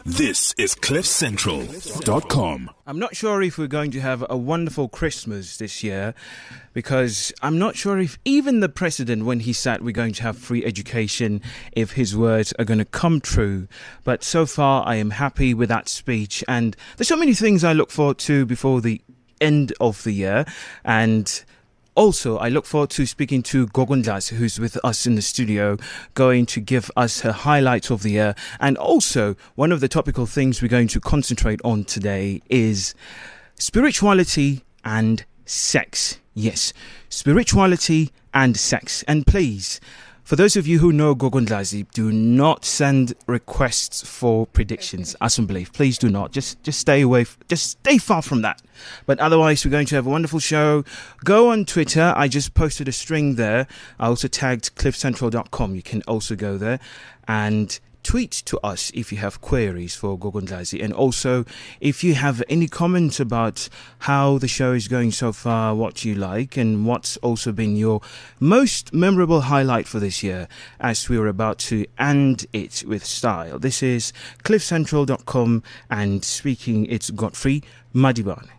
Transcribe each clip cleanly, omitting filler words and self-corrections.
This is CliffCentral.com. I'm not sure if we're going to have a wonderful Christmas this year, because I'm not sure if even the president, when he said we're going to have free education, if his words are going to come true. But so far, I am happy with that speech. And there's so many things I look forward to before the end of the year. And also, I look forward to speaking to Gogo Ndlazi, who's with us in the studio, going to give us her highlights of the year. And also, one of the topical things we're going to concentrate on today is spirituality and sex. Yes, spirituality and sex. And please, for those of you who know Gogo Ndlazi, do not send requests for predictions. Assumbelief, please do not. Just stay away. Just stay far from that. But otherwise, we're going to have a wonderful show. Go on Twitter. I just posted a string there. I also tagged CliffCentral.com. You can also go there and tweet to us if you have queries for Gogo Ndlazi, and also if you have any comments about how the show is going so far, what you like, and what's also been your most memorable highlight for this year, as we're about to end it with style. This is CliffCentral.com, and speaking, it's Godfrey Madiban.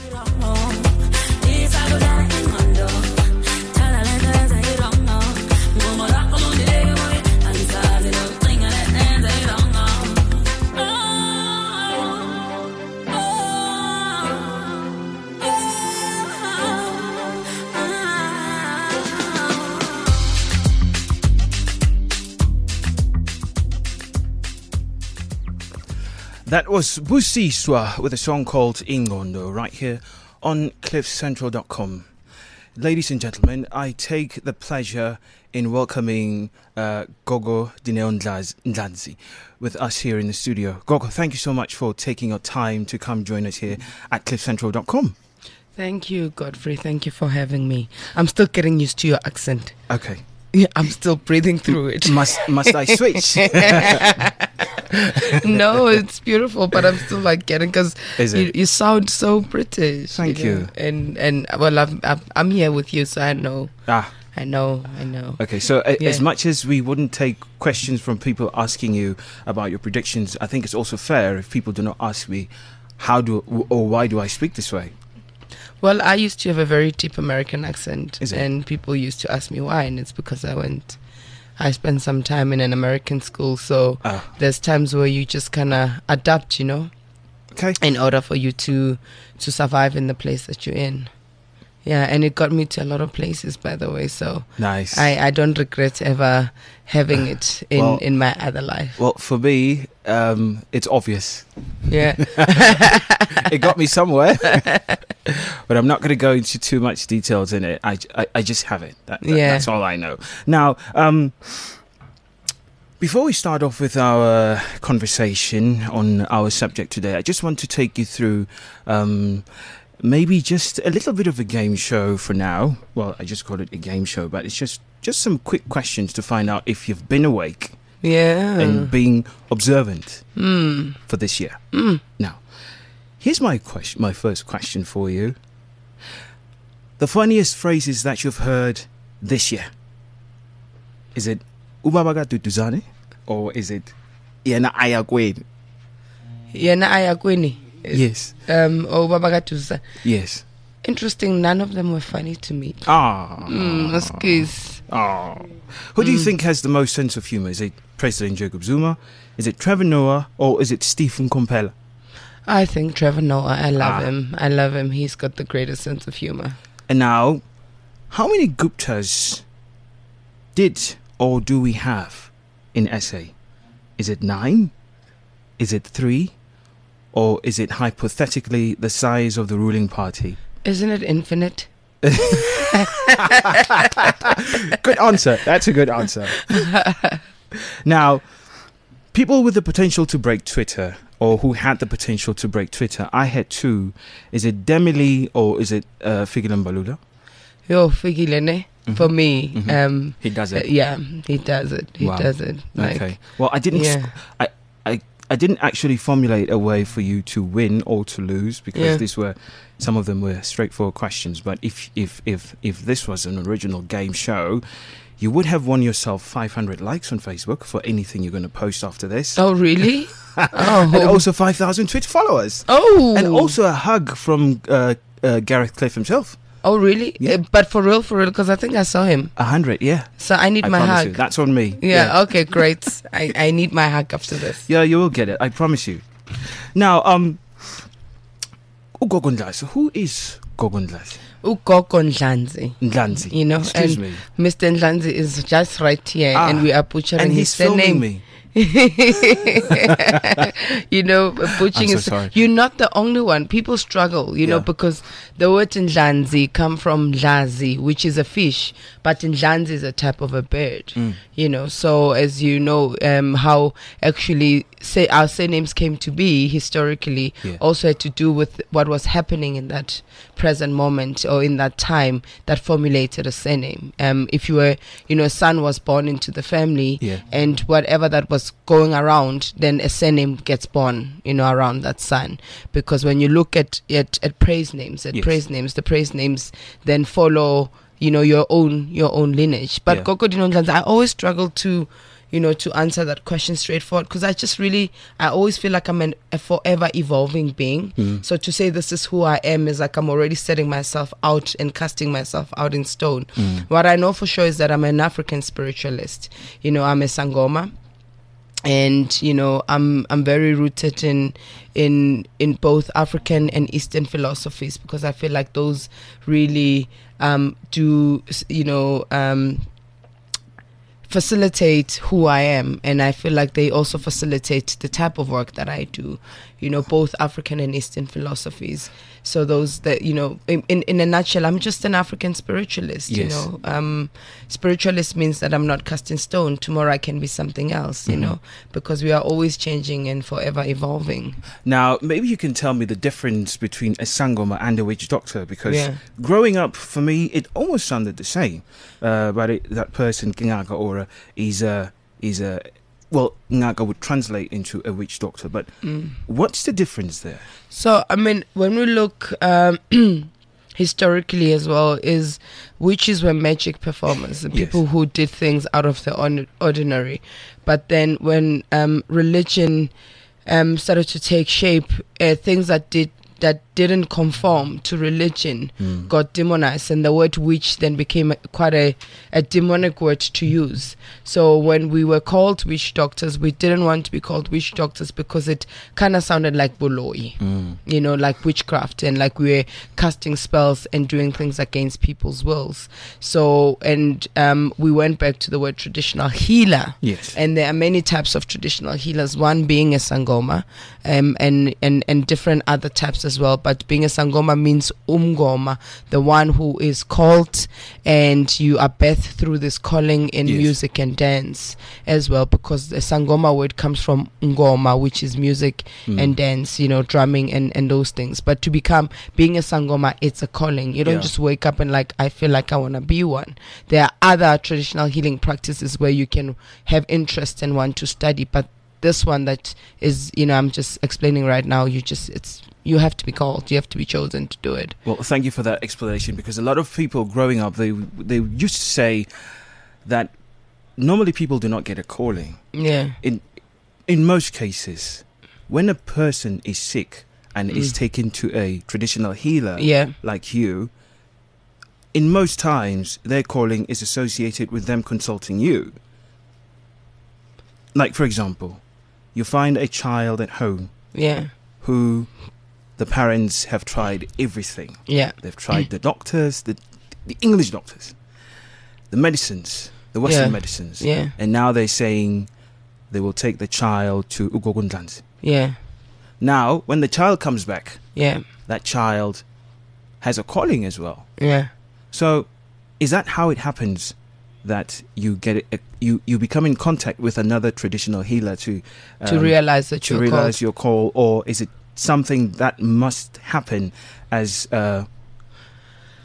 That was Busiswa with a song called Ingondo, right here on CliffCentral.com. Ladies and gentlemen, I take the pleasure in welcoming Gogo Ndlazi with us here in the studio. Gogo, thank you so much for taking your time to come join us here at CliffCentral.com. Thank you, Godfrey. Thank you for having me. I'm still getting used to your accent. Okay. Yeah, I'm still breathing through it. Must I switch? No, it's beautiful, but I'm still like getting, because you sound so British. Thank you. And well, I'm here with you, so I know. I know. Okay, so as much as we wouldn't take questions from people asking you about your predictions, I think it's also fair if people do not ask me why do I speak this way. Well, I used to have a very deep American accent, Is it? And people used to ask me why, and it's because I spent some time in an American school, so there's times where you just kind of adapt, Okay. in order for you to survive in the place that you're in. Yeah, and it got me to a lot of places, by the way, so nice. I don't regret ever having it in my other life. Well, for me, it's obvious. Yeah. It got me somewhere. But I'm not going to go into too much details in it. I just have it. That's all I know. Now, before we start off with our conversation on our subject today, I just want to take you through maybe just a little bit of a game show for now. Well, I just call it a game show, but it's just some quick questions to find out if you've been awake. Yeah. And being observant for this year. Now, here's my first question for you. The funniest phrases that you've heard this year. Is it Ubabaga Tutuzane? Or is it Yena Ayagweni? Yena Ayagweni? Yes. Or Babagatuza? Yes. Interesting, none of them were funny to me. Excuse. Who do you think has the most sense of humor? Is it President Jacob Zuma? Is it Trevor Noah? Or is it Stephen Kompela? I think Trevor Noah. I love him. He's got the greatest sense of humor. And now, how many Guptas did or do we have in SA? Is it 9? Is it 3? Or is it hypothetically the size of the ruling party? Isn't it infinite? Good answer. That's a good answer. Now, people with the potential to break Twitter, or who had the potential to break Twitter, I had 2. Is it Demily or is it Fikile Mbalula? Yo, Fikile, for me. He does it. Yeah, he does it. He does it. Okay. Well, I didn't. Yeah. I didn't actually formulate a way for you to win or to lose, because some of them were straightforward questions. But if this was an original game show, you would have won yourself 500 likes on Facebook for anything you're going to post after this. Oh, really? And also 5,000 Twitter followers. Oh. And also a hug from Gareth Cliff himself. Oh, really? Yeah. But for real, because I think I saw him. 100, yeah. So I need my promise hug. you. That's on me. Yeah, okay, great. I need my hug after this. Yeah, you will get it. I promise you. Now, uGogo Ndlase. Who is Gogo Ndlase? uGogo Ndlanzi. Ndlanzi. You know, Excuse and me. Mr. Ndlanzi is just right here, and we are butchering and his he's filming surname. me. You know, butchering I'm is. so sorry. You're not the only one. People struggle, you know, because the word Ndlanzi come from Ndlazi, which is a fish, but Ndlanzi is a type of a bird. You know, so as you know, how actually say our surnames came to be historically also had to do with what was happening in that present moment or in that time that formulated a surname. If you were, you know, a son was born into the family, and whatever that was going around, then a surname gets born, you know, around that son. Because when you look at praise names, the praise names then follow, you know, your own lineage. But Gogo Ndlanzi, I always struggle to, you know, to answer that question straightforward, because I always feel like I'm a forever evolving being. So to say this is who I am is like I'm already setting myself out and casting myself out in stone. What I know for sure is that I'm an African spiritualist. You know, I'm a Sangoma. And you know, I'm very rooted in both African and Eastern philosophies, because I feel like those really do, you know, facilitate who I am, and I feel like they also facilitate the type of work that I do. You know, both African and Eastern philosophies. So those that, you know, in a nutshell, I'm just an African spiritualist. You know, spiritualist means that I'm not cast in stone. Tomorrow I can be something else. You know, because we are always changing and forever evolving. Now, maybe you can tell me the difference between a Sangoma and a witch doctor, because growing up for me it almost sounded the same. But that person Kingaga Ora is a well, Ngaga would translate into a witch doctor, but what's the difference there? So, I mean, when we look historically as well, is witches were magic performers, the people who did things out of the ordinary. But then when religion started to take shape, things that didn't conform to religion got demonized, and the word witch then became quite a demonic word to use. So when we were called witch doctors, we didn't want to be called witch doctors because it kind of sounded like boloi, you know, like witchcraft, and like we were casting spells and doing things against people's wills. So, and we went back to the word traditional healer. And there are many types of traditional healers, one being a Sangoma, and different other types as well. But being a Sangoma means umgoma, the one who is called, and you are birthed through this calling in music and dance as well, because the Sangoma word comes from ngoma, which is music and dance, you know, drumming and those things. But to being a Sangoma, it's a calling. You don't just wake up and like, I feel like I want to be one. There are other traditional healing practices where you can have interest and want to study, but this one that is, you know, I'm just explaining right now, you have to be called, you have to be chosen to do it. Well, thank you for that explanation, because a lot of people growing up, they used to say that normally people do not get a calling. In most cases, when a person is sick and is taken to a traditional healer like you, in most times their calling is associated with them consulting you. Like, for example, you find a child at home who the parents have tried everything. They've tried the doctors, the English doctors, the medicines, the Western medicines. And now they're saying they will take the child to uGogo Ndlanzi. Now, when the child comes back, that child has a calling as well. So, is that how it happens? That you get you become in contact with another traditional healer to realize that you're called. Your call, or is it something that must happen as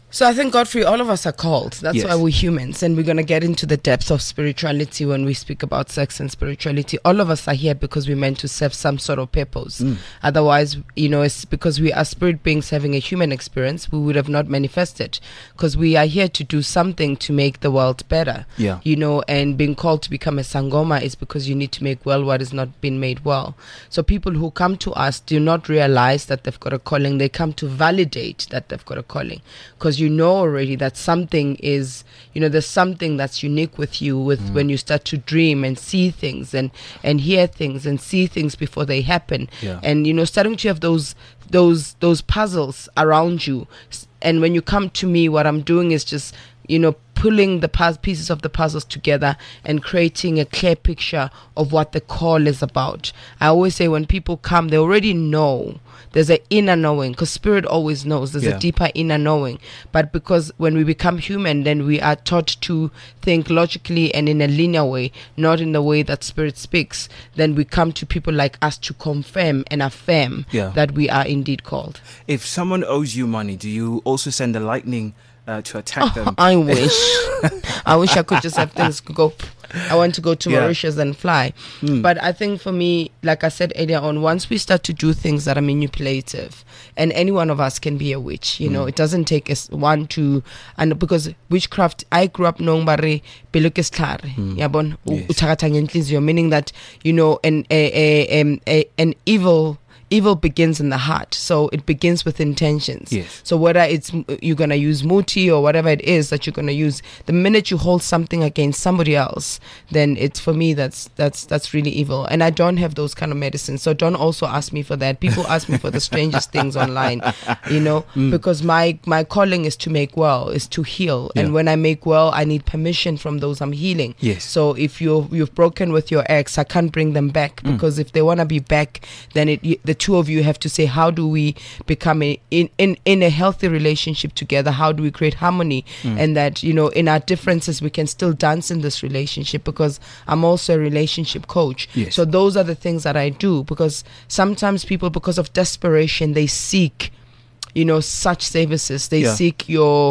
So I think, Godfrey, all of us are called. That's Yes. why we're humans, and we're going to get into the depth of spirituality when we speak about sex and spirituality. All of us are here because we're meant to serve some sort of purpose. Otherwise, it's because we are spirit beings having a human experience, we would have not manifested, because we are here to do something to make the world better. Yeah. And being called to become a Sangoma is because you need to make well what has not been made well. So people who come to us do not realize that they've got a calling. They come to validate that they've got a calling, because you know already that something is, there's something that's unique with you when you start to dream and see things and hear things and see things before they happen. Yeah. And, starting to have those puzzles around you. And when you come to me, what I'm doing is just, pulling the pieces of the puzzles together and creating a clear picture of what the call is about. I always say when people come, they already know. There's an inner knowing, because spirit always knows. There's a deeper inner knowing. But because when we become human, then we are taught to think logically and in a linear way, not in the way that spirit speaks. Then we come to people like us to confirm and affirm that we are indeed called. If someone owes you money, do you also send the lightning to attack them? I wish I could just have things go. I want to go to Mauritius and fly. But I think for me, like I said earlier on, once we start to do things that are manipulative, and any one of us can be a witch, it doesn't take us one to, and because witchcraft, I grew up knowing Bari Belukestar, meaning that, an evil begins in the heart, so it begins with intentions. Yes. So whether it's you're gonna use muti or whatever it is that you're gonna use, the minute you hold something against somebody else, then it's, for me, that's really evil. And I don't have those kind of medicines, so don't also ask me for that. People ask me for the strangest things online, because my calling is to make well, is to heal. And when I make well, I need permission from those I'm healing. Yes. So if you've broken with your ex, I can't bring them back, because if they want to be back, then the two of you have to say, how do we become in a healthy relationship together? How do we create harmony? And that, in our differences, we can still dance in this relationship, because I'm also a relationship coach. Yes. So those are the things that I do, because sometimes people, because of desperation, they seek such services. They seek your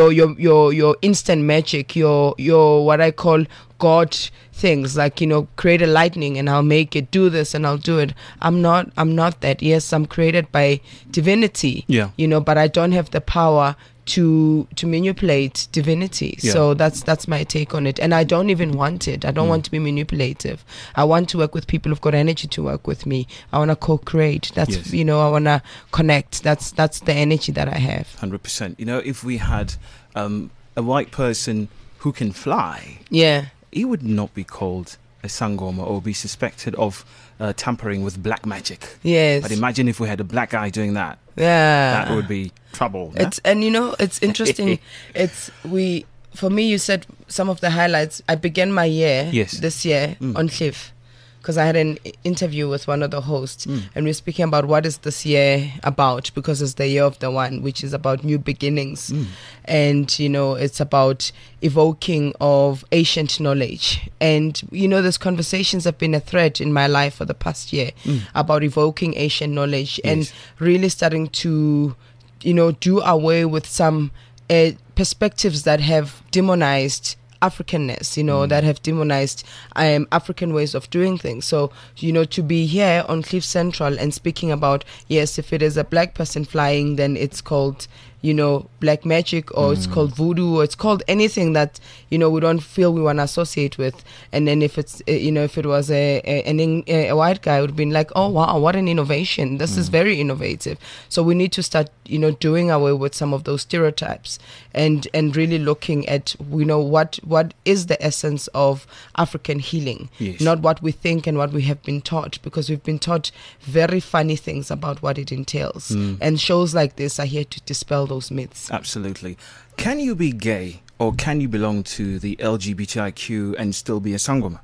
instant magic, your what I call God things, like, create a lightning and I'll make it, do this and I'll do it. I'm not that. Yes, I'm created by divinity, but I don't have the power to manipulate divinity. So that's my take on it. And I don't even want it. I don't want to be manipulative. I want to work with people who've got energy to work with me. I want to co-create. That's I want to connect. That's the energy that I have. 100%. If we had a white person who can fly, he would not be called a Sangoma or be suspected of tampering with black magic. Yes. But imagine if we had a black guy doing that. Yeah. That would be trouble. It's interesting. For me, you said some of the highlights. I began my year this year on Cliff, because I had an interview with one of the hosts, and we're speaking about what is this year about, because it's the year of the one, which is about new beginnings. And it's about evoking of ancient knowledge. And those conversations have been a thread in my life for the past year, about evoking ancient knowledge and really starting to do away with some perspectives that have demonized Africanness, that have demonized African ways of doing things. So, to be here on Cliff Central and speaking about, yes, if it is a black person flying, then it's called, black magic, or it's called voodoo, or it's called anything that, we don't feel we want to associate with. And then if it's, if it was a white guy, it would have been like, oh, wow, what an innovation. This is very innovative. So we need to start, doing away with some of those stereotypes and really looking at, what is the essence of African healing, not what we think and what we have been taught, because we've been taught very funny things about what it entails. And shows like this are here to dispel those myths. Absolutely. Can you be gay, or can you belong to the LGBTIQ and still be a Sangoma?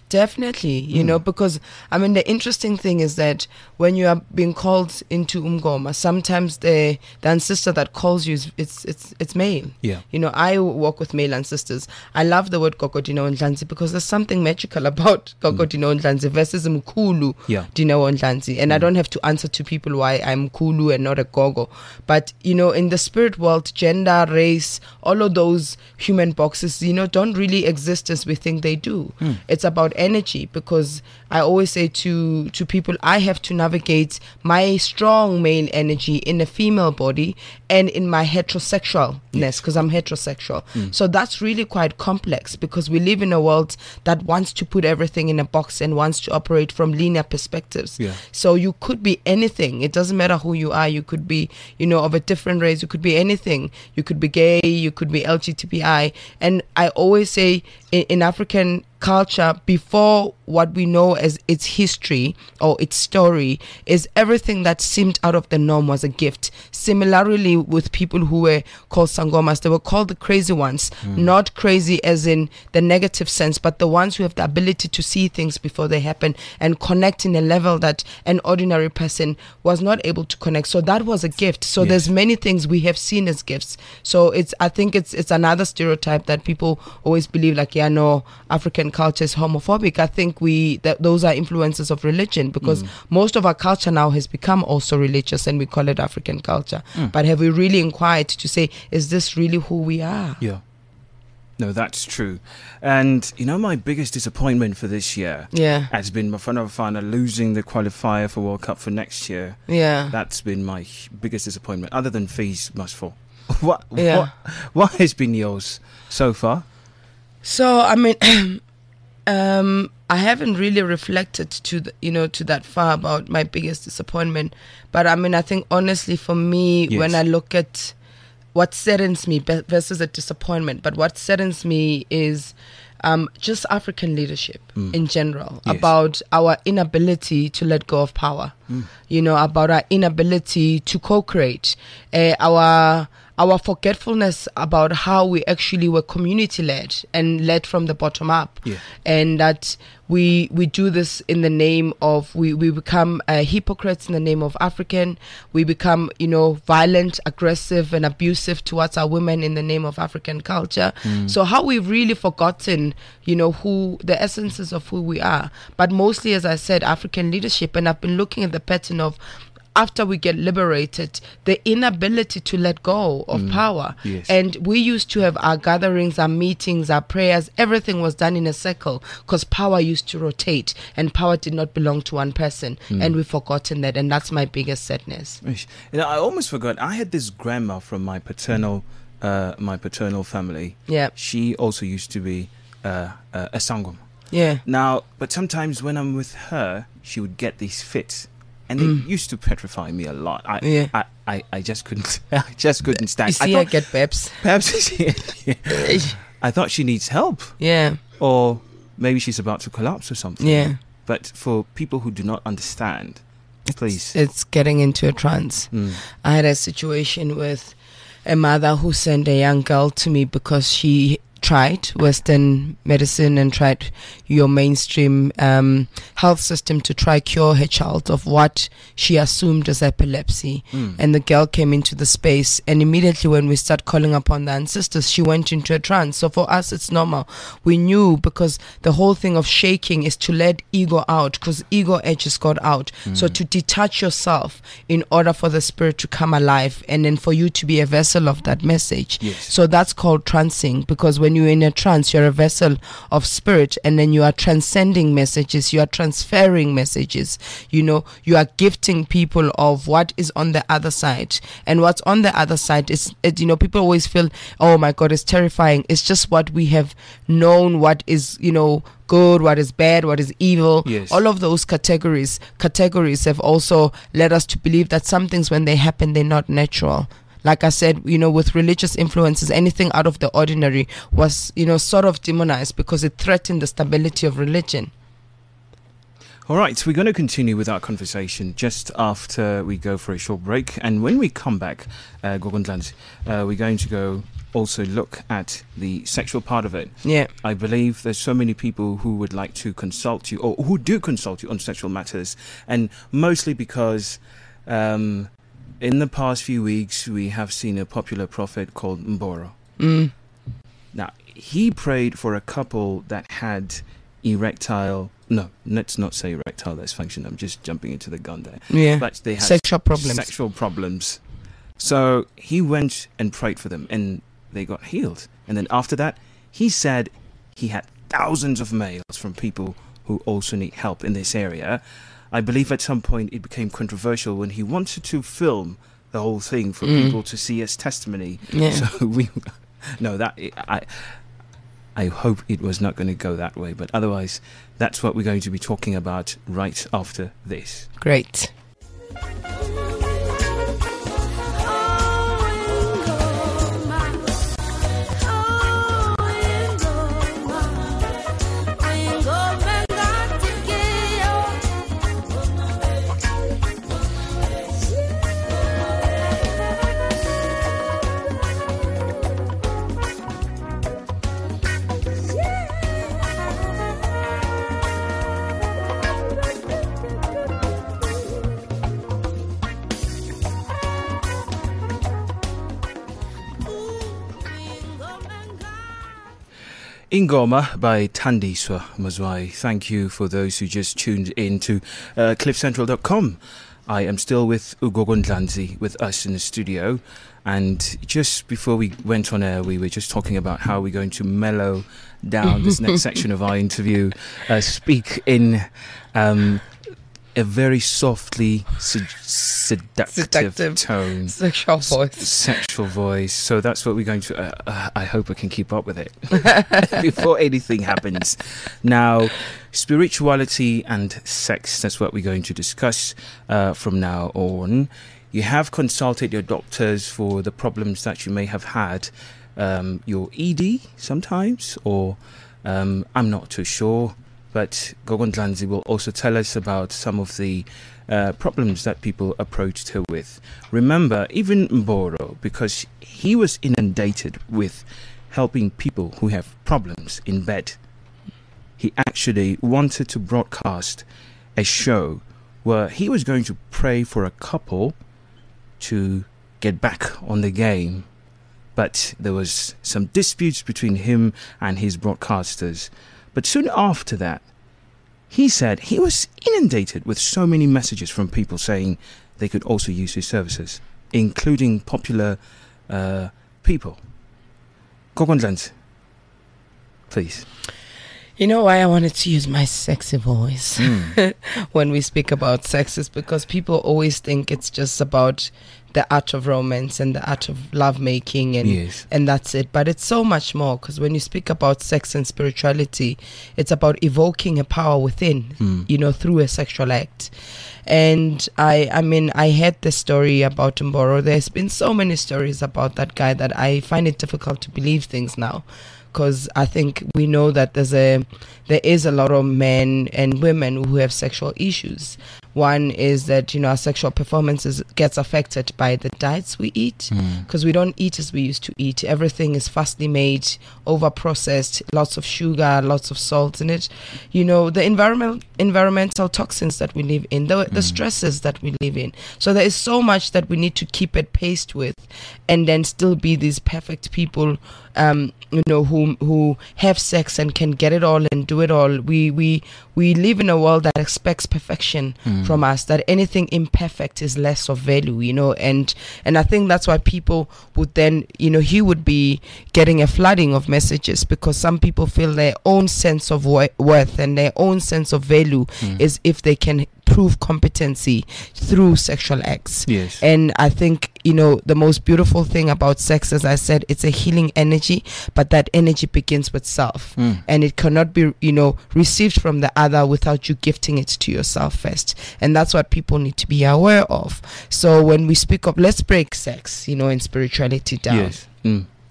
Definitely, you know, because I mean the interesting thing is that when you are being called into umngoma, sometimes the ancestor that calls you it's male. Yeah. You know, I work with male ancestors. I love the word Gogodina Ndlanzi because there's something magical about Gogodina Ndlanzi versus Mkulu Dina Ndlanzi. And I don't have to answer to people why I'm Kulu and not a Gogo. But, you know, in the spirit world, gender, race, all of those human boxes, you know, don't really exist as we think they do. It's about energy, because I always say to people, I have to navigate my strong male energy in a female body and in my heterosexualness, because I'm heterosexual. So that's really quite complex, because we live in a world that wants to put everything in a box and wants to operate from linear perspectives. So you could be anything. It doesn't matter who you are. You could be, you know, of a different race. You could be anything. You could be gay. You could be LGBTI. And I always say in African culture, before what we know as its history or its story, is everything that seemed out of the norm was a gift. Similarly with people who were called sangomas, they were called the crazy ones. Not crazy as in the negative sense, but the ones who have the ability to see things before they happen and connect in a level that an ordinary person was not able to connect. So that was a gift. So there's many things we have seen as gifts. So I think it's another stereotype that people always believe, like, yeah, no, African culture is homophobic. I think those are influences of religion, because most of our culture now has become also religious, and we call it African culture. But have we really inquired to say, is this really who we are? Yeah. No, that's true. And, you know, my biggest disappointment for this year has been Bafana Bafana losing the qualifier for World Cup for next year. Yeah. That's been my biggest disappointment, other than fees must fall. What has been yours so far? So, I mean, I haven't really reflected to that far about my biggest disappointment. But I mean, I think honestly for me, when I look at what saddens me versus a disappointment, but what saddens me is just African leadership in general, about our inability to let go of power, you know, about our inability to co-create, our forgetfulness about how we actually were community-led and led from the bottom up. And that we do this in the name of, we become hypocrites in the name of African. We become, you know, violent, aggressive and abusive towards our women in the name of African culture. So how we've really forgotten, you know, who the essences of who we are. But mostly, as I said, African leadership. And I've been looking at the pattern of, after we get liberated, the inability to let go of power. And we used to have our gatherings, our meetings, our prayers. Everything was done in a circle, because power used to rotate and power did not belong to one person. And we've forgotten that. And that's my biggest sadness. You know, I almost forgot. I had this grandma from my paternal family. She also used to be a sangoma. Now, but sometimes when I'm with her, she would get these fits. And they used to petrify me a lot. I just couldn't stand. You see, I get peps. I thought she needs help. Or maybe she's about to collapse or something. But for people who do not understand, please. It's getting into a trance. I had a situation with a mother who sent a young girl to me because she tried Western medicine and tried your mainstream health system to try cure her child of what she assumed as epilepsy. And the girl came into the space, and immediately when we start calling upon the ancestors, she went into a trance. So for us, it's normal. We knew, because the whole thing of shaking is to let ego out, because ego edges got out. So to detach yourself in order for the spirit to come alive, and then for you to be a vessel of that message. So that's called trancing, because when you're in a trance, you're a vessel of spirit, and then you are transcending messages, you are transferring messages, you know, you are gifting people of what is on the other side. And what's on the other side is, you know, people always feel, oh my God, it's terrifying. It's just what we have known, what is, you know, good, what is bad, what is evil. All of those categories have also led us to believe that some things, when they happen, they're not natural. Like I said, you know, with religious influences, anything out of the ordinary was, you know, sort of demonized because it threatened the stability of religion. All right, so we're going to continue with our conversation just after we go for a short break. And when we come back, Gogo Ndlanzi, we're going to go also look at the sexual part of it. Yeah. I believe there's so many people who would like to consult you, or who do consult you on sexual matters, and mostly because in the past few weeks we have seen a popular prophet called Mboro. Now, he prayed for a couple that had let's not say erectile dysfunction. I'm just jumping into the gun there. Yeah. But they had sexual problems. So he went and prayed for them, and they got healed. And then after that, he said he had thousands of mails from people who also need help in this area. I believe at some point it became controversial when he wanted to film the whole thing for people to see his testimony. Yeah. So I hope it was not going to go that way. But otherwise, that's what we're going to be talking about right after this. Great. Ingoma by Thandiswa Mazwai. Thank you for those who just tuned in to cliffcentral.com. I am still with Ugogo Ndlanzi with us in the studio, and just before we went on air we were just talking about how we're going to mellow down this next section of our interview, speak in a very softly seductive tone, sexual voice. So that's what we're going to I hope we can keep up with it before anything happens. Now, spirituality and sex, that's what we're going to discuss from now on. You have consulted your doctors for the problems that you may have had, your ED sometimes, or I'm not too sure. But Gogo Ndlanzi will also tell us about some of the problems that people approached her with. Remember, even Mboro, because he was inundated with helping people who have problems in bed, he actually wanted to broadcast a show where he was going to pray for a couple to get back on the game. But there was some disputes between him and his broadcasters. But soon after that, he said he was inundated with so many messages from people saying they could also use his services, including popular people. Gogo Ndlanzi, please. You know why I wanted to use my sexy voice when we speak about sex is because people always think it's just about the art of romance and the art of lovemaking and that's it. But it's so much more, because when you speak about sex and spirituality, it's about evoking a power within, through a sexual act. And I mean, I heard the story about Mboro. There's been so many stories about that guy that I find it difficult to believe things now. Because I think we know that there is a lot of men and women who have sexual issues. One is that, our sexual performances gets affected by the diets we eat, because we don't eat as we used to eat. Everything is fastly made, over-processed, lots of sugar, lots of salt in it. The environmental toxins that we live in, the stresses that we live in. So there is so much that we need to keep at pace with, and then still be these perfect people, who have sex and can get it all and do it all. We live in a world that expects perfection from us, that anything imperfect is less of value, and I think that's why people would then, he would be getting a flooding of messages, because some people feel their own sense of worth and their own sense of value is if they can prove competency through sexual acts. Yes. And I think, the most beautiful thing about sex, as I said, it's a healing energy, but that energy begins with self. And it cannot be, received from the other without you gifting it to yourself first. And that's what people need to be aware of. So when we speak of, let's break sex, and spirituality down. Yes.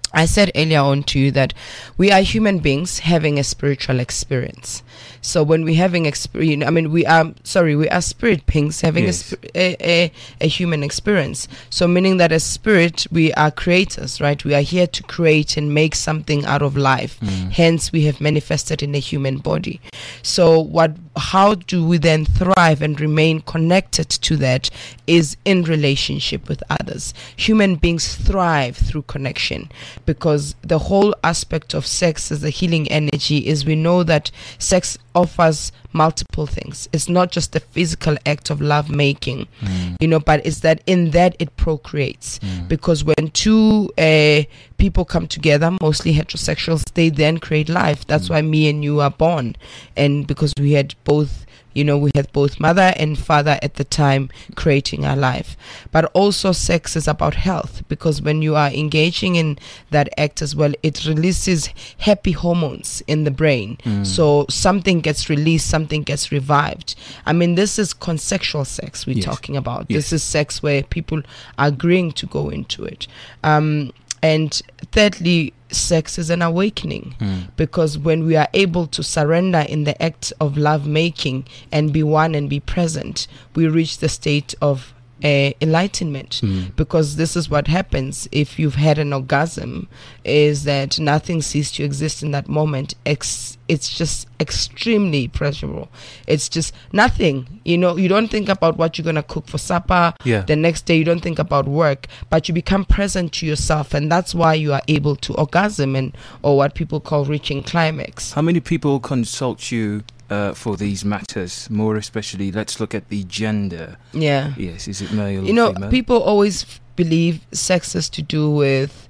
I said earlier on to you that we are human beings having a spiritual experience. So when we're having experience, we are spirit beings having a human experience. So meaning that as spirit, we are creators, right? We are here to create and make something out of life. Hence, we have manifested in a human body. So how do we then thrive and remain connected to that is in relationship with others. Human beings thrive through connection, because the whole aspect of sex as a healing energy is we know that sex offers multiple things. It's not just the physical act of love making, but it's that in that it procreates. Because when two people come together, mostly heterosexuals, they then create life. That's why me and you are born. And because we had both mother and father at the time creating our life. But also sex is about health, because when you are engaging in that act as well, it releases happy hormones in the brain. So something gets released, something gets revived. This is consensual sex we're talking about. This is sex where people are agreeing to go into it. And thirdly, sex is an awakening, because when we are able to surrender in the act of love making and be one and be present, we reach the state of enlightenment. Because this is what happens if you've had an orgasm, is that nothing ceases to exist in that moment. It's just extremely pleasurable. It's just nothing. You don't think about what you're going to cook for supper. The next day you don't think about work, but you become present to yourself, and that's why you are able to orgasm or what people call reaching climax. How many people consult you for these matters? More especially, let's look at the gender. Yes, is it male or female? People always believe sex is to do with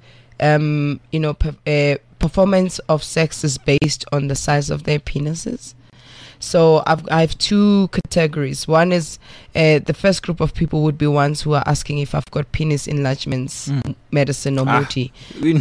performance of sex is based on the size of their penises. So I have two categories. One is the first group of people would be ones who are asking if I've got penis enlargements medicine or muti.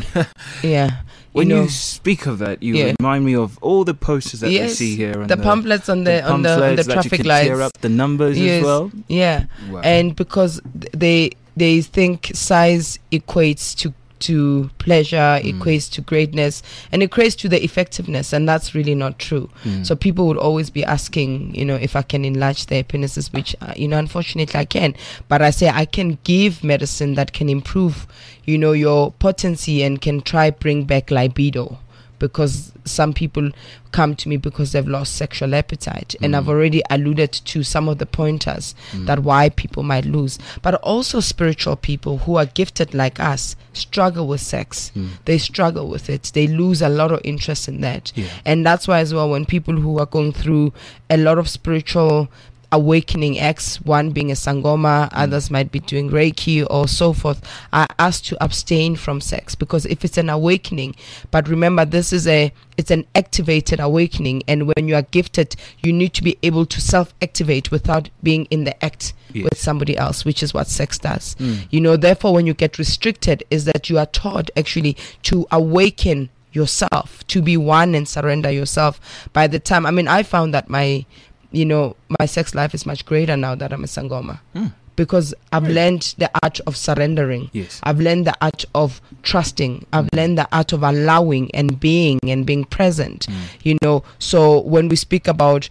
When you speak of that, you remind me of all the posters that we see here. The pamphlets on the traffic lights. Tear up the numbers as well. Yeah, wow. And because they think size equates to pleasure, equates to greatness, and equates to the effectiveness, and that's really not true. So people would always be asking, if I can enlarge their penises, which unfortunately I can, but I say I can give medicine that can improve your potency and can bring back libido, because some people come to me because they've lost sexual appetite, and I've already alluded to some of the pointers that why people might lose. But also spiritual people who are gifted like us struggle with sex. They struggle with it. They lose a lot of interest in that. And that's why as well, when people who are going through a lot of spiritual awakening acts, one being a sangoma, others might be doing Reiki or so forth, are asked to abstain from sex, because if it's an awakening, but remember it's an activated awakening, and when you are gifted, you need to be able to self-activate without being in the act with somebody else, which is what sex does. Therefore when you get restricted, is that you are taught actually to awaken yourself, to be one and surrender yourself. By the time, I found that my sex life is much greater now that I'm a sangoma, because I've learned the art of surrendering. I've learned the art of trusting. I've learned the art of allowing and being present. So when we speak about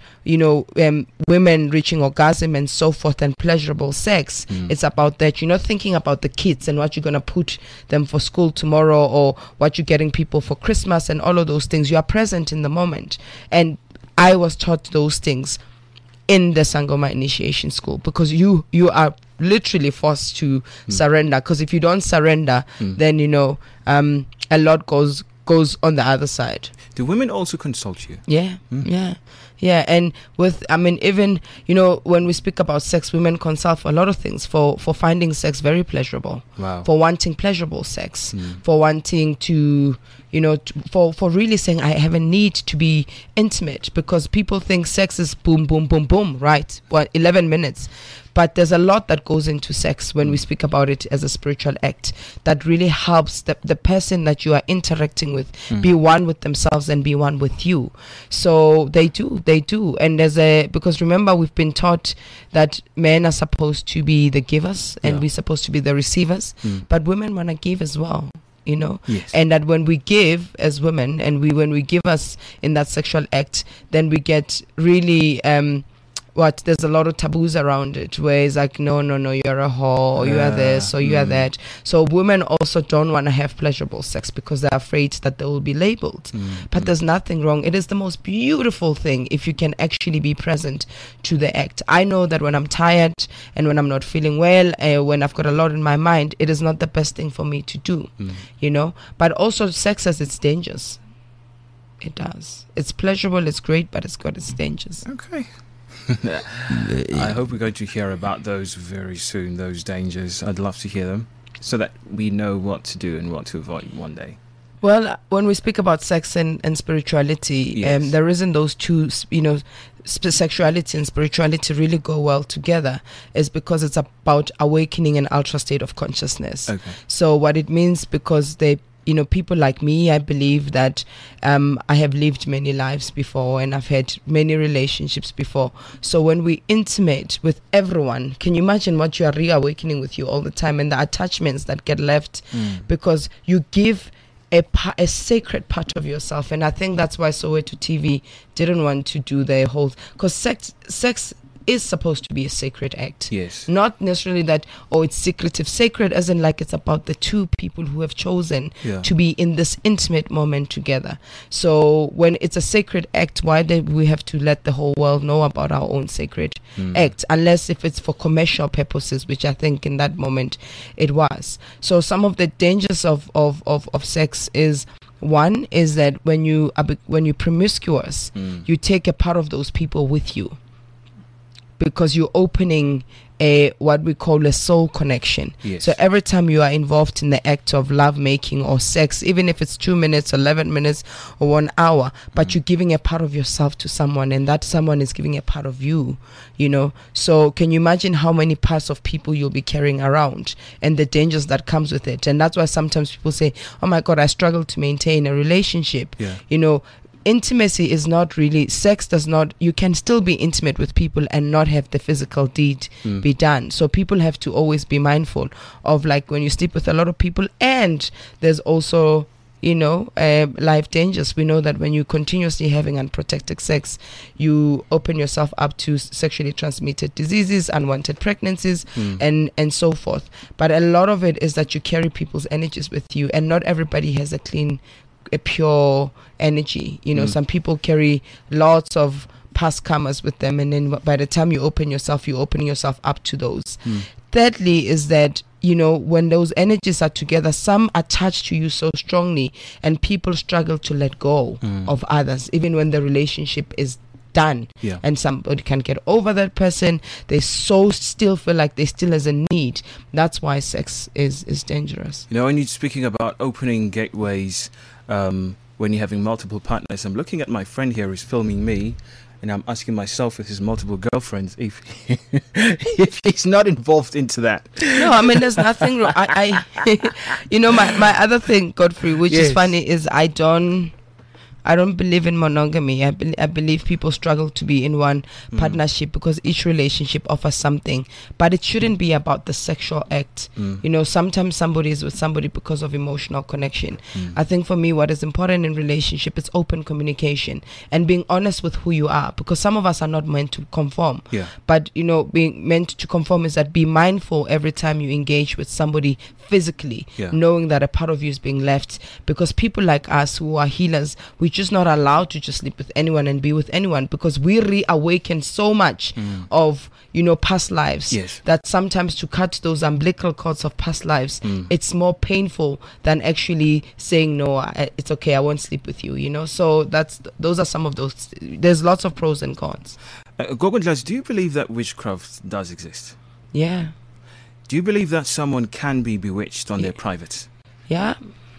women reaching orgasm and so forth and pleasurable sex, it's about that. You're not thinking about the kids and what you're going to put them for school tomorrow, or what you're getting people for Christmas and all of those things. You are present in the moment, and I was taught those things in the Sangoma initiation school, because you are literally forced to surrender, because if you don't surrender, then a lot goes on the other side. Do women also consult you? Yeah, and with even when we speak about sex, women consult for a lot of things, for finding sex very pleasurable, for wanting pleasurable sex, for wanting to for really saying I have a need to be intimate, because people think sex is boom boom boom boom, right? 11 minutes. But there's a lot that goes into sex when we speak about it as a spiritual act that really helps the person that you are interacting with be one with themselves and be one with you. So they do. And because remember, we've been taught that men are supposed to be the givers and we're supposed to be the receivers, but women want to give as well. you know. Yes. And that when we give as women, and when we give us in that sexual act, then we get really there's a lot of taboos around it, where it's like, no, you're a whore, or you are this, or you are that. So women also don't want to have pleasurable sex because they're afraid that they will be labeled. But there's nothing wrong. It is the most beautiful thing if you can actually be present to the act. I know that when I'm tired and when I'm not feeling well, when I've got a lot in my mind, it is not the best thing for me to do, you know. But also sex has its dangers. It does. It's pleasurable, it's great, but it's got its dangers. Okay. I hope we're going to hear about those very soon, those dangers. I'd love to hear them so that we know what to do and what to avoid one day. Well, when we speak about sex and spirituality, Yes. there isn't those two, you know, sexuality and spirituality really go well together, is because it's about awakening an ultra state of consciousness. Okay. So what it means, because people like me, I believe that I have lived many lives before, and I've had many relationships before. So when we intimate with everyone, can you imagine what you are reawakening with you all the time, and the attachments that get left because you give a sacred part of yourself. And I think that's why Soweto TV didn't want to do the whole, because sex is supposed to be a sacred act. Yes. Not necessarily that, it's secretive. Sacred as in like it's about the two people who have chosen to be in this intimate moment together. So when it's a sacred act, why do we have to let the whole world know about our own sacred act? Unless if it's for commercial purposes, which I think in that moment it was. So some of the dangers of sex is, one is that when you're promiscuous, you take a part of those people with you, because you're opening what we call a soul connection. Yes. So every time you are involved in the act of love making or sex, even if it's 2 minutes, 11 minutes, or 1 hour, but you're giving a part of yourself to someone, and that someone is giving a part of you, you know. So can you imagine how many parts of people you'll be carrying around, and the dangers that comes with it? And that's why sometimes people say, oh my God, I struggle to maintain a relationship. Yeah. You know, intimacy is not really, sex does not, you can still be intimate with people and not have the physical deed be done. So people have to always be mindful of, like, when you sleep with a lot of people, and there's also, you know, life dangers. We know that when you continuously having unprotected sex, you open yourself up to sexually transmitted diseases, unwanted pregnancies, and so forth. But a lot of it is that you carry people's energies with you, and not everybody has a pure energy. You know, some people carry lots of past karmas with them, and then by the time you open yourself, you're opening yourself up to those. Thirdly is that, you know, when those energies are together, some attach to you so strongly, and people struggle to let go of others, even when the relationship is done. And somebody can get over that person, they still feel like they still has a need. That's why sex is dangerous. You know, when you're speaking about opening gateways, when you're having multiple partners, I'm looking at my friend here who's filming me, and I'm asking myself with his multiple girlfriends if he's not involved into that. No, I mean, there's nothing wrong. I you know, my other thing, Godfrey, which is funny, is I don't believe in monogamy. I believe people struggle to be in one partnership because each relationship offers something, but it shouldn't be about the sexual act. You know, sometimes somebody is with somebody because of emotional connection. I think for me, what is important in relationship is open communication and being honest with who you are, because some of us are not meant to conform. But, you know, being meant to conform is that be mindful every time you engage with somebody physically, knowing that a part of you is being left, because people like us who are healers, we just not allowed to just sleep with anyone and be with anyone, because we reawaken so much of, you know, past lives, that sometimes to cut those umbilical cords of past lives, it's more painful than actually saying, no, it's okay, I won't sleep with you, you know. So those are some of those. There's lots of pros and cons. Gogondlas, do you believe that witchcraft does exist? Yeah. Do you believe that someone can be bewitched on their private? Yeah.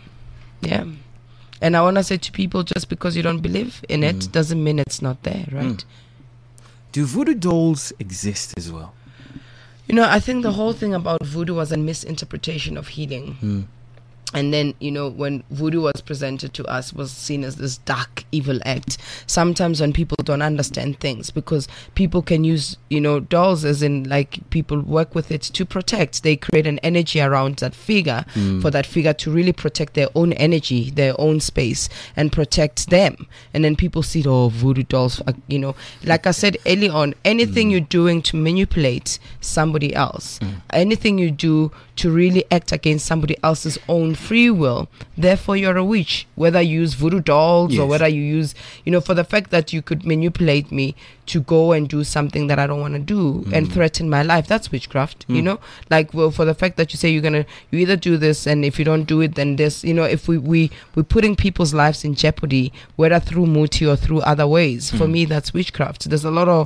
And I want to say to people, just because you don't believe in it doesn't mean it's not there, right? Do voodoo dolls exist as well? You know, I think the whole thing about voodoo was a misinterpretation of healing. And then, when voodoo was presented to us, was seen as this dark, evil act. Sometimes when people don't understand things, because people can use, dolls, as in like people work with it to protect. They create an energy around that figure for that figure to really protect their own energy, their own space, and protect them. And then people see, voodoo dolls, like I said early on, anything you're doing to manipulate somebody else, anything you do to really act against somebody else's own free will, therefore you're a witch. Whether you use voodoo dolls or whether you use, for the fact that you could manipulate me to go and do something that I don't want to do and threaten my life, that's witchcraft. Like, well, for the fact that you say you either do this, and if you don't do it, then this, if we're putting people's lives in jeopardy, whether through muti or through other ways, for me that's witchcraft. There's a lot of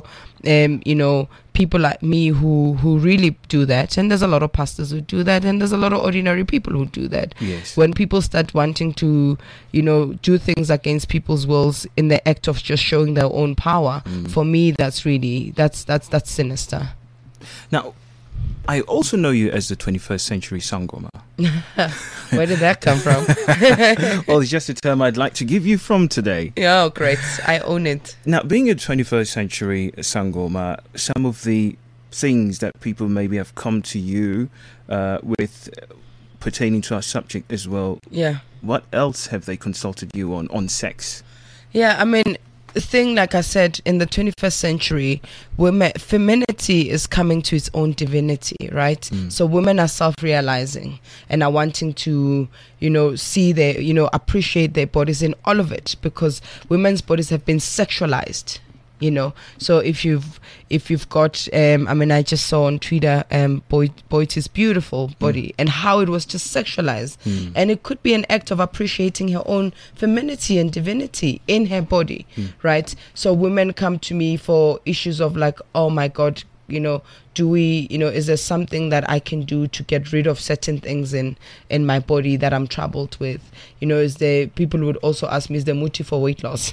people like me who really do that, and there's a lot of pastors who do that, and there's a lot of ordinary people who do that. Yes. When people start wanting to do things against people's wills in the act of just showing their own power, for me that's really that's sinister. Now, I also know you as the 21st century Sangoma. Where did that come from? Well, it's just a term I'd like to give you from today. Oh, great. I own it. Now, being a 21st century Sangoma, some of the things that people maybe have come to you with pertaining to our subject as well. Yeah. What else have they consulted you on sex? Yeah, I mean, the thing, like I said, in the 21st century, femininity is coming to its own divinity, right? So women are self-realizing and are wanting to, see their, appreciate their bodies in all of it, because women's bodies have been sexualized. So if you've got I just saw on Twitter Boiti's beautiful body and how it was just sexualized, and it could be an act of appreciating her own femininity and divinity in her body, right? So women come to me for issues of like, oh my God, do we, is there something that I can do to get rid of certain things in my body that I'm troubled with? Is there, people would also ask me, is there muti for weight loss?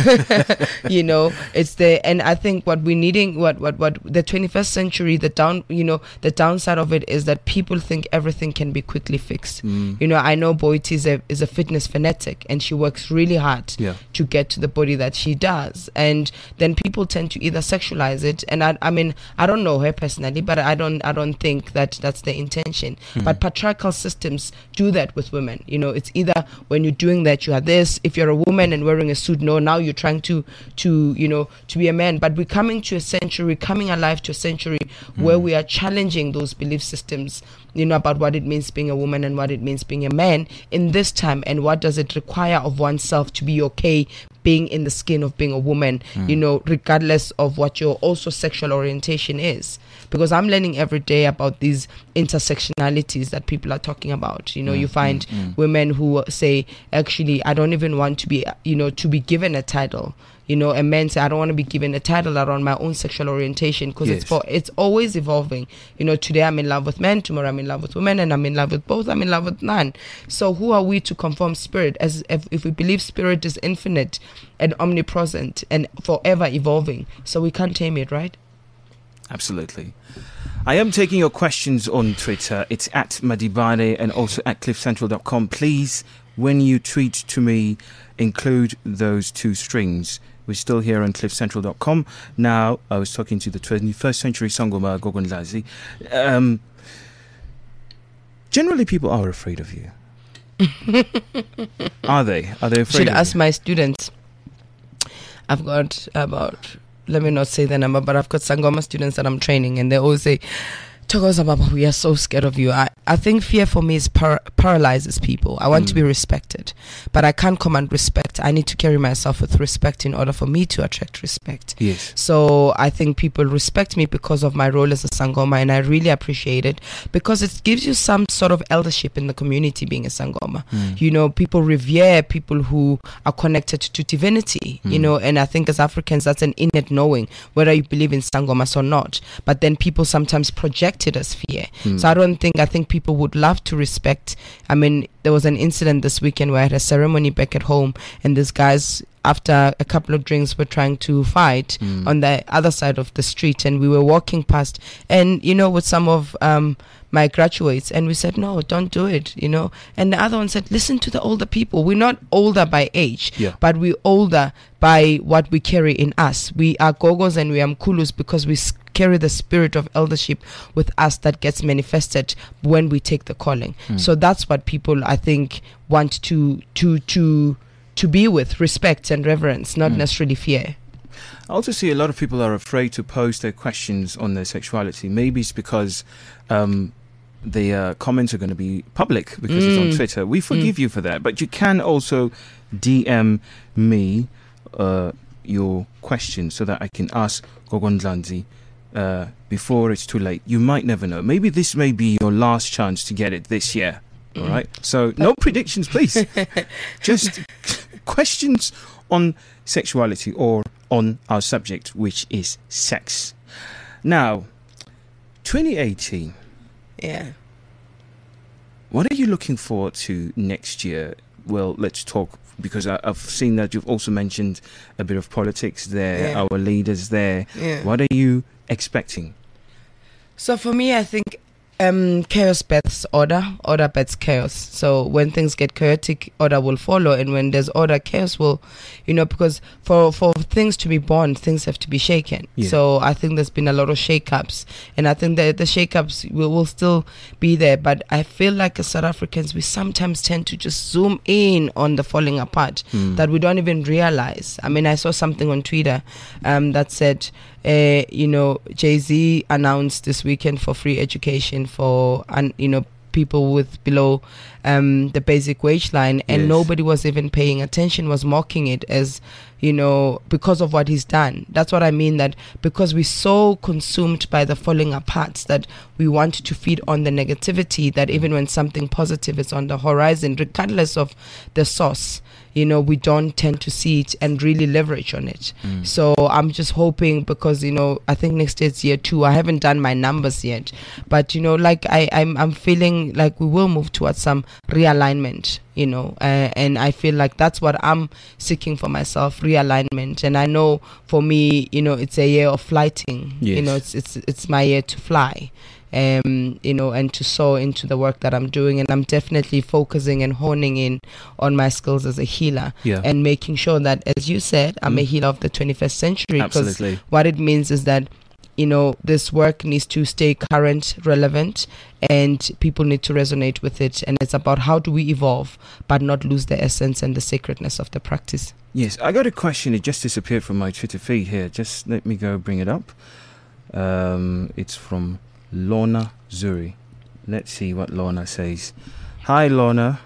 It's there. And I think what we're needing, what the 21st century, the downside of it is that people think everything can be quickly fixed. I know Boiti is a fitness fanatic, and she works really hard to get to the body that she does. And then people tend to either sexualize it, and I don't know her personally, but I don't think that that's the intention. But patriarchal systems do that with women. It's either when you're doing that, you are this. If you're a woman and wearing a suit, no, now you're trying to be a man. But we're coming alive to a century where we are challenging those belief systems, about what it means being a woman and what it means being a man in this time, and what does it require of oneself to be okay being in the skin of being a woman, regardless of what your also sexual orientation is. Because I'm learning every day about these intersectionalities that people are talking about. You find women who say, actually, I don't even want to be, to be given a title. And men say, I don't want to be given a title around my own sexual orientation, because it's always evolving. Today I'm in love with men, tomorrow I'm in love with women, and I'm in love with both, I'm in love with none. So who are we to conform spirit? As if we believe spirit is infinite and omnipresent and forever evolving, so we can't tame it, right? Absolutely. I am taking your questions on Twitter. It's at Madibane and also at cliffcentral.com. Please, when you tweet to me, include those two strings. We're still here on cliffcentral.com. Now, I was talking to the 21st century Sangoma Gogonlazi. Generally, people are afraid of you. Are they? Are they afraid Should of ask you? My students. I've got about, let me not say the number, but I've got Sangoma students that I'm training, and they always say, Thokoza Baba, we are so scared of you. I think fear for me is paralyzes people. I want to be respected, but I can't command respect. I need to carry myself with respect in order for me to attract respect. Yes. So I think people respect me because of my role as a Sangoma, and I really appreciate it because it gives you some sort of eldership in the community being a Sangoma. People revere people who are connected to divinity, and I think as Africans, that's an innate knowing, whether you believe in Sangomas or not. But then people sometimes project it as fear. So I think people would love to respect. I mean, there was an incident this weekend where I had a ceremony back at home, and these guys after a couple of drinks, were trying to fight on the other side of the street, and we were walking past, and with some of my graduates, and we said, no, don't do it, and the other one said, listen to the older people. We're not older by age, but we're older by what we carry in us. We are gogos and we are mkulus because we carry the spirit of eldership with us that gets manifested when we take the calling. So that's what people, I think, want to be with: respect and reverence, not necessarily fear. I also see a lot of people are afraid to post their questions on their sexuality. Maybe it's because the comments are going to be public because it's on Twitter. We forgive you for that, but you can also DM me your question so that I can ask Gogondlanzi before it's too late. You might never know. Maybe this may be your last chance to get it this year. All right. So no predictions, please. Just questions on sexuality or on our subject, which is sex. Now, 2018. Yeah. What are you looking forward to next year? Well, let's talk, because I've seen that you've also mentioned a bit of politics there, our leaders there. Yeah. What are you expecting? So for me, I think chaos bets order bets chaos. So when things get chaotic, order will follow, and when there's order, chaos will, because for things to be born, things have to be shaken. So I think there's been a lot of shake-ups, and I think that the shake-ups will still be there, but I feel like as South Africans, we sometimes tend to just zoom in on the falling apart that we don't even realize. I mean, I saw something on Twitter that said, Jay-Z announced this weekend for free education for people with below the basic wage line, and nobody was even paying attention, was mocking it as because of what he's done. That's what I mean, that because we're so consumed by the falling apart that we want to feed on the negativity, that even when something positive is on the horizon, regardless of the source, we don't tend to see it and really leverage on it. So I'm just hoping, because I think next year's year 2. I haven't done my numbers yet, but like I'm feeling like we will move towards some realignment, and I feel like that's what I'm seeking for myself, realignment. And I know for me, it's a year of flighting. It's my year to fly. And to soar into the work that I'm doing, and I'm definitely focusing and honing in on my skills as a healer, and making sure that, as you said, I'm a healer of the 21st century. Because what it means is that this work needs to stay current, relevant, and people need to resonate with it. And it's about how do we evolve but not lose the essence and the sacredness of the practice. Yes, I got a question. It just disappeared from my Twitter feed here. Just let me go bring it up. It's from Lorna Zuri. Let's see what Lorna says. Hi, Lorna.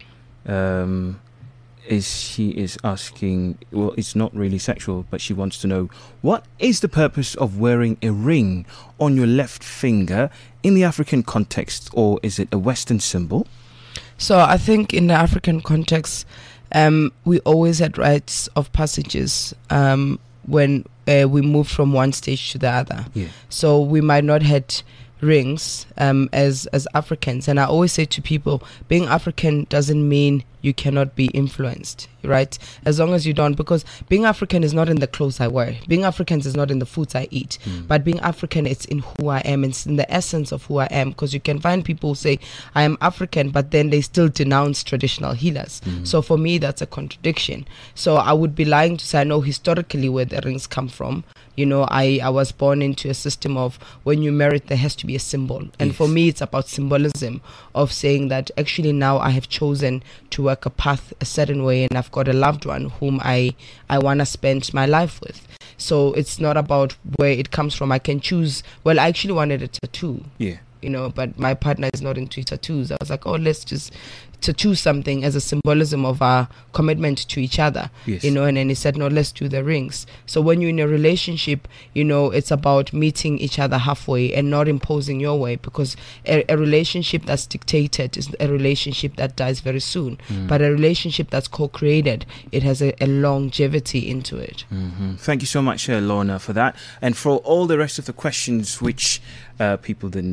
She is asking, well, it's not really sexual, but she wants to know, what is the purpose of wearing a ring on your left finger in the African context, or is it a Western symbol? So I think in the African context, we always had rites of passages when we moved from one stage to the other. So we might not had rings as Africans, and I always say to people, being African doesn't mean you cannot be influenced, right? As long as you don't, because being African is not in the clothes I wear. Being African is not in the foods I eat. But being African, it's in who I am. It's in the essence of who I am. Because you can find people who say, I am African, but then they still denounce traditional healers. So for me, that's a contradiction. So I would be lying to say I know historically where the rings come from. I was born into a system of when you marry, there has to be a symbol. And for me, it's about symbolism of saying that actually now I have chosen to work a path a certain way, and I've got a loved one whom I want to spend my life with. So it's not about where it comes from. I can choose. Well, I actually wanted a tattoo. But my partner is not into tattoos. I was like, oh, let's just tattoo something as a symbolism of our commitment to each other. And then he said, no, let's do the rings. So when you're in a relationship, it's about meeting each other halfway and not imposing your way, because a relationship that's dictated is a relationship that dies very soon. But a relationship that's co-created, it has a longevity into it. Thank you so much, Lorna, for that. And for all the rest of the questions which people didn't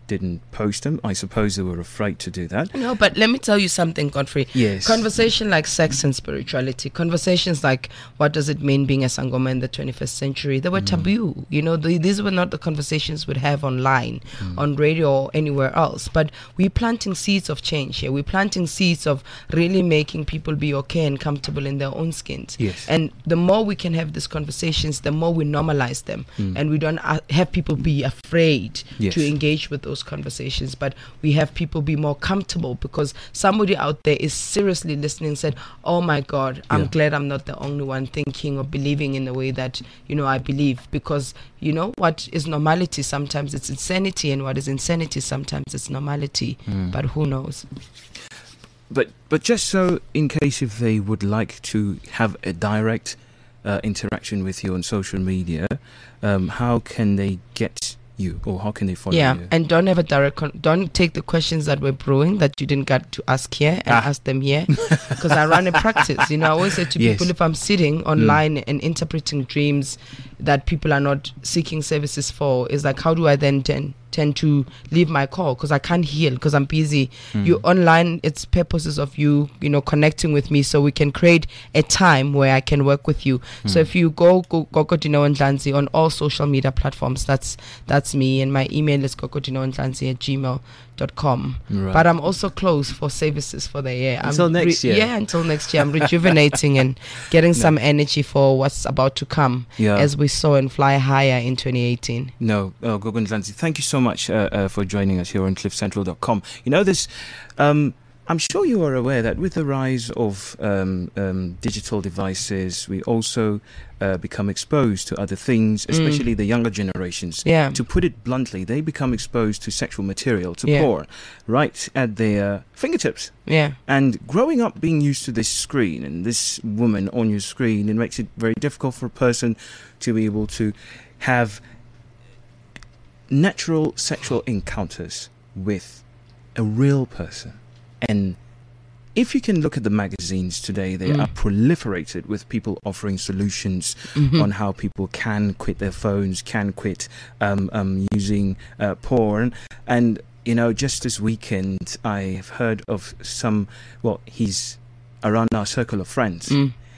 didn't post them. I suppose they were afraid to do that. No, but let me tell you something, Godfrey. Yes. Conversation like sex and spirituality, conversations like what does it mean being a Sangoma in the 21st century, they were taboo. You know, these were not the conversations we'd have online, on radio or anywhere else. But we're planting seeds of change here. We're planting seeds of really making people be okay and comfortable in their own skins. Yes. And the more we can have these conversations, the more we normalize them. And we don't have people be afraid Yes. to engage with those conversations, but we have people be more comfortable because somebody out there is seriously listening and said, oh my God, I'm glad I'm not the only one thinking or believing in the way that, you know, I believe, because you know what is normality sometimes it's insanity, and what is insanity sometimes it's normality. But who knows? But just so in case if they would like to have a direct interaction with you on social media, how can they get you, or how can they follow you? And don't have a direct don't take the questions that we're brewing that you didn't get to ask here and ask them here, because I run a practice. You know, I always say to people, if I'm sitting online and interpreting dreams that people are not seeking services for, is like, how do I then tend to leave my call because I can't heal because I'm busy. You online, it's purposes of you know, connecting with me so we can create a time where I can work with you. So if you go Gogodino Ndlanzi on all social media platforms, that's me, and my email is gogodinondlanzi@gmail.com. Right. But I'm also closed for services for the year. Until next year. Yeah, until next year. I'm rejuvenating and getting some energy for what's about to come, as we saw and fly higher in 2018. No, Gogo Ndlanzi, thank you so much for joining us here on cliffcentral.com. You know, this, I'm sure you are aware that with the rise of digital devices, we also become exposed to other things, especially the younger generations. To put it bluntly, they become exposed to sexual material, to porn, right at their fingertips. And growing up being used to this screen and this woman on your screen, it makes it very difficult for a person to be able to have natural sexual encounters with a real person. And if you can look at the magazines today, they are proliferated with people offering solutions on how people can quit their phones, can quit using porn. And, you know, just this weekend, I've heard of some, well, he's around our circle of friends.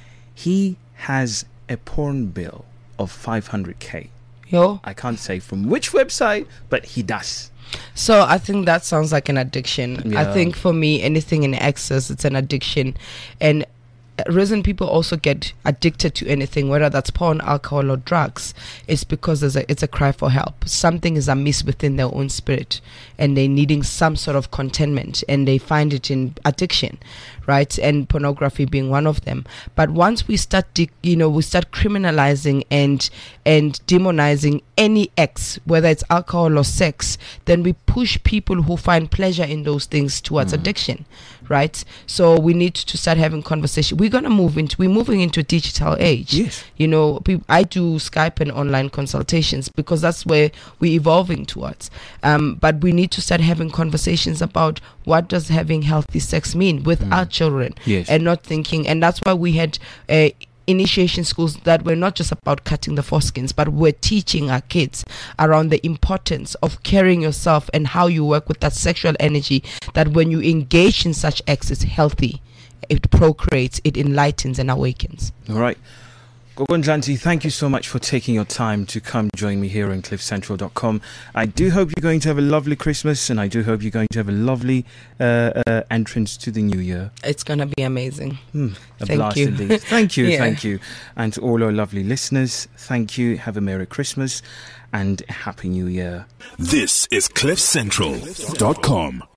He has a porn bill of 500K. I can't say from which website, but he does. So I think that sounds like an addiction. I think for me, anything in excess, it's an addiction. And the reason people also get addicted to anything, whether that's porn, alcohol, or drugs, is because it's a cry for help. Something is amiss within their own spirit, and they're needing some sort of contentment, and they find it in addiction, right? And pornography being one of them. But once we start, we start criminalizing and demonizing any X, whether it's alcohol or sex, then we push people who find pleasure in those things towards addiction, right? So we need to start having conversation. We're moving into a digital age. You know, I do Skype and online consultations because that's where we're evolving towards. But we need to start having conversations about what does having healthy sex mean with our children, and not thinking. And that's why we had initiation schools that were not just about cutting the foreskins, but we're teaching our kids around the importance of carrying yourself and how you work with that sexual energy, that when you engage in such acts, it's healthy, it procreates, it enlightens and awakens. All right. Gogo Ndlanzi, thank you so much for taking your time to come join me here on cliffcentral.com. I do hope you're going to have a lovely Christmas, and I do hope you're going to have a lovely entrance to the new year. It's going to be amazing. A blast indeed. Thank you, thank you. And to all our lovely listeners, thank you. Have a Merry Christmas and a Happy New Year. This is cliffcentral.com.